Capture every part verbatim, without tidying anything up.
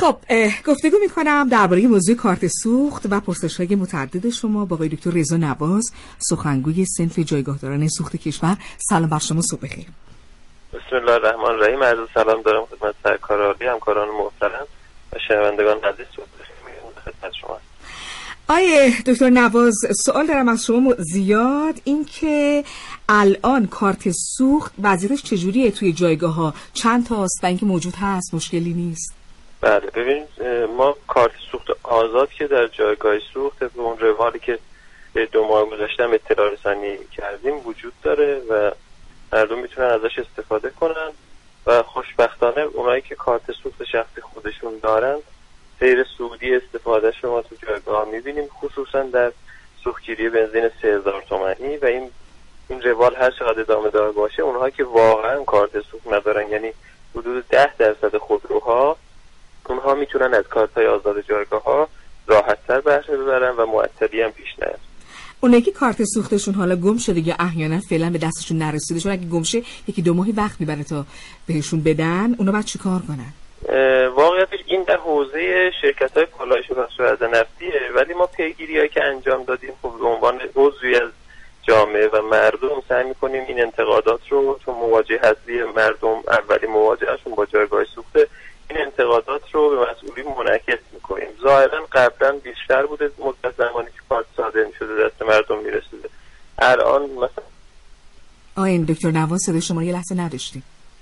خب گفتگو میکنم درباره موضوع کارت سوخت و پرسش‌های متعدد شما با آقای دکتر رضا نواز، سخنگوی صنف جایگاهداران سوخت کشور. سلام بر شما، صبح بخیر. بسم الله الرحمن الرحیم. عرض سلام دارم خدمت سرکار عالی، همکاران محترم و شنوندگان عزیز. صبح بخیر خدمت شما. آیه دکتر نواز، سوال دارم از شما زیاد، این که الان کارت سوخت وضعیتش چجوریه توی جایگاه ها؟ چند تاست و اینکه موجود هست؟ مشکلی نیست؟ بله ببینید، ما کارت سوخت آزاد که در جایگاه سوخت به اون روالی که دو ماه گذشته اطلاع رسانی کردیم وجود داره و مردم میتونن ازش استفاده کنن و خوشبختانه اونایی که کارت سوخت شخصی خودشون دارن سیر سودی استفاده شما تو جایگاه میبینیم، خصوصا در سوختگیری بنزین سه هزار تومانی و این این روال هر چقدر ادامه دار باشه، اونها که واقعا کارت سوخت ندارن، یعنی حدود ده درصد خودروها، اونها میتونن از کارت های آزاد جایگاه ها راحت تر بهره ببرن و معطلی هم پیش نیاد. اونایی که کارت سوختشون حالا گم شده یا احیانا فعلا به دستشون نرسیده، چون اگه گم شه یکی دو ماهی وقت میبره تا بهشون بدن، اونا باید چیکار کنن؟ واقعیتش این در حوزه شرکت‌های پالایش و بخش نفتیه، ولی ما پیگیری‌هایی که انجام دادیم خب به عنوان عضوی از جامعه و مردم سعی می‌کنیم این انتقادات رو، چون مواجهه اصلی مردم اولی مواجههشون با جایگاه سوخته، این انتقادات رو به مسئولین منعکس می‌کنیم. ظاهراً قبلاً بیشتر بوده مدت زمانی که کارت صادر می‌شده دست مردم می‌رسیده. الان مثلا آقای دکتر نواز، صدای شما یه لحظه نداشتیم.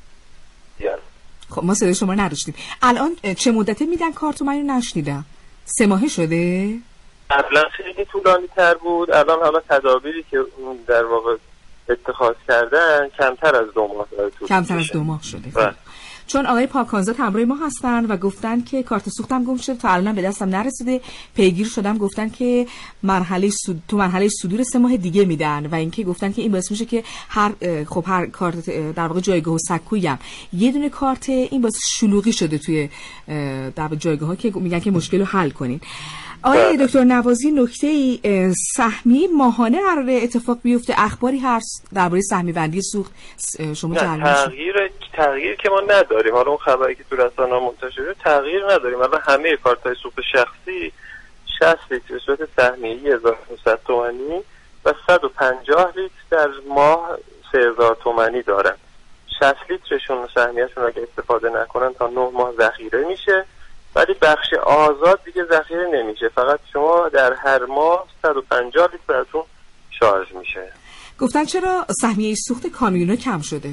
یعنی خب ما صدای شما نداشتیم. الان چه مدته میدن کارتو؟ من اینو نشنیدم. سه ماهه شده؟ قبلا خیلی طولانی تر بود. الان حالا تدابیری که در واقع اتخاذ کردن کمتر از دو ماه داره طول کمتر از دو ماه شده. بله. چون آقای پاکانزاد همراه ما هستن و گفتن که کارت سوختم گم شده، تا الان به دستم نرسیده، پیگیر شدم، گفتن که مرحله سود... تو مرحله صدور سه ماه دیگه میدن و اینکه گفتن که این باعث میشه که هر خب هر کارت در واقع جایگاه و سکویی هم یه دونه کارت، این باعث شلوغی شده توی در جایگاه ها که میگن که مشکل رو حل کنین. آقای دکتر نوازی، نکته سهمی ماهانه قراره اتفاق بیفته؟ اخباری هست درباره سهمی بندی سوخت شما جلوه؟ تغییر تغییر که ما نداریم. حالا اون خبری که تو رسانه‌ها منتشره تغییر نداریم. الان همه کارت‌های سوخت شخصی شصت لیتر به صورت سهمیه‌ای هزار و نهصد تومانی و صد و پنجاه لیتر در ماه سه هزار تومانی دارن. شصت لیترشون سهمیه‌شون اگه استفاده نکنن تا نه ماه ذخیره میشه، ولی بخش آزاد دیگه ذخیره نمیشه، فقط شما در هر ماه صد و پنجاه لیتر براتون شارژ میشه. گفتن چرا سهمیه سوخت کامیونا کم شده؟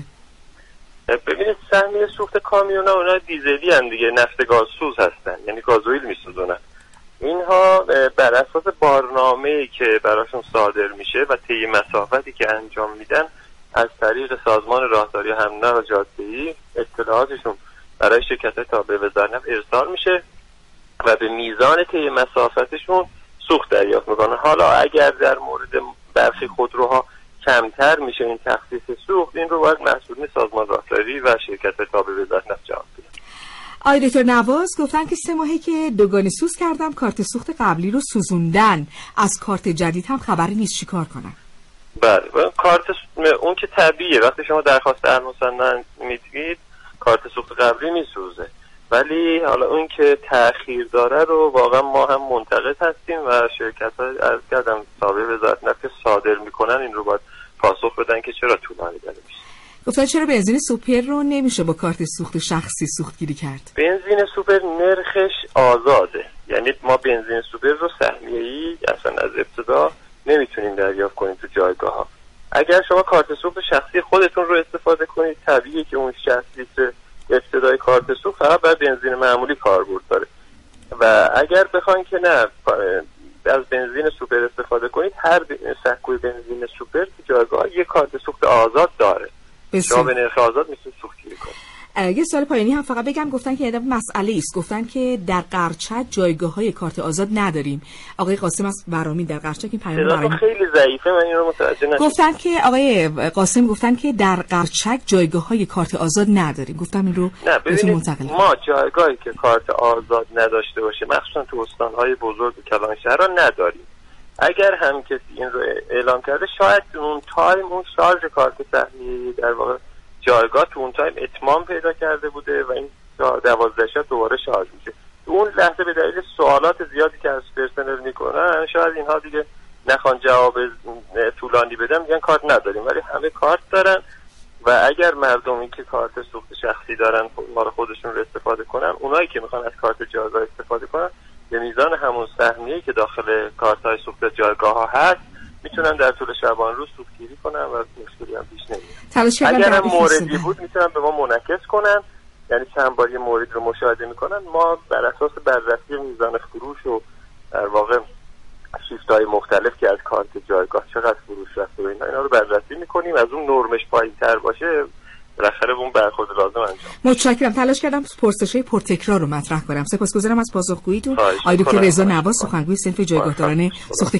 ببینید، سهمیه سوخت کامیونا اونا دیزلی هستن دیگه، نفت گاز سوز هستن، یعنی گازوئیل میسوزونن. اینها بر اساس بارنامه‌ای که براشون صادر میشه و طی مسافتی که انجام میدن از طریق سازمان راهداری همنهاد و جاده‌ای اطلاعاتشون برای شرکت‌های تابع وزارت نفت ارسال میشه و به میزان طی مسافتشون سوخت دریافت میکنن. حالا اگر در مورد برخی خودروها کمتر میشه این تخصیص سوخت، این رو باید مسئولین سازمان راهداری و شرکت‌های تابع وزارت نفت جواب بدن. آقای دکتر نواز گفتن که سه ماهی که دوگانه سوز کردم کارت سوخت قبلی رو سوزوندن، از کارت جدید هم خبری نیست، چیکار کنم؟ بله، کارت اون که طبیعیه، وقتی شما درخواست المسنن میدید کارت سوخت قبلی میسوزه، ولی حالا اون که تأخیر داره رو واقعا ما هم منتقد هستیم و شرکت‌ها از قدم تابع وزارت نفت که صادر میکنن این رو باید پاسخ بدن که چرا طولانی داره میشه. گفتن چرا بنزین سوپر رو نمیشه با کارت سوخت شخصی سوختگیری کرد؟ بنزین سوپر نرخش آزاده، یعنی ما بنزین سوپر رو سهمیه‌ای اصلا از ابتدا نمیتونیم دریافت کنیم تو جایگاه ها. اگر شما کارت سوخت شخصی خودتون رو استفاده کنید، طبیعیه که اون شصت لیتر ابتدای کارت سوخت فقط بر بنزین معمولی کاربرد داره و اگر بخواید که نه از بنزین سوپر استفاده کنید، هر سکوی بنزین سوپر تو جایگاه یک کارت سوخت آزاد داره. شما به نرخ آزاد میتونید سوختگیری کنید. یه سوال پایانی هم فقط بگم، گفتن که یه مسئله است، گفتن که در قرچک جایگاه‌های کارت آزاد نداریم. آقای قاسم از ورامین در قرچک این پیام برای خیلی ضعیفه، من این رو متوجه نشدم. گفتن که آقای قاسم گفتن که در قرچک جایگاه‌های کارت آزاد نداریم. گفتم این رو نه، ببینید ما جایگاهی که کارت آزاد نداشته باشه، مخصوصا تو استان‌های بزرگ و کلانشهرها نداریم. اگر هم کسی این رو اعلام کرده، شاید اون تایم اون شارژ کارت سهمیه‌ای در واقع جایگاه تو اون تایم اتمام پیدا کرده بوده و این دوازده شب دوباره شارژ میشه. اون لحظه به دلیل سوالات زیادی که از پرسنل میکنن شاید اینها دیگه نخوان جواب طولانی بدن، میگن کارت نداریم، ولی همه کارت دارن و اگر مردمی که کارت سوخت شخصی دارن مال خودشون رو استفاده کنن، اونایی که میخوان از کارت جایگاه استفاده کنن به میزان همون سهمیه‌ای که داخل کارت‌های سوخت جایگاه ها هست میتونن در طول شبان روز سوختگیری کنن و مشکلی هم پیش نمیاد. اگر هم موردی بود میتونن به ما منعکس کنن، یعنی چند بار یه مورد رو مشاهده میکنن، ما بر اساس بررسی میزان فروش و در واقع شیفت‌های مختلف که از کارت جایگاه چقدر فروش رفته و اینا اینا رو بررسی میکنیم، از اون نرمش پایین‌تر باشه بالاخره اون برخورد لازم انجام. متشکرم. تلاش کردم پرسش‌های پرتکرار رو مطرح کنم. سپاسگزارم از پاسخگوییتون. آقای دکتر رضا نواز، سخنگوی صنف جایگاهداران سوخت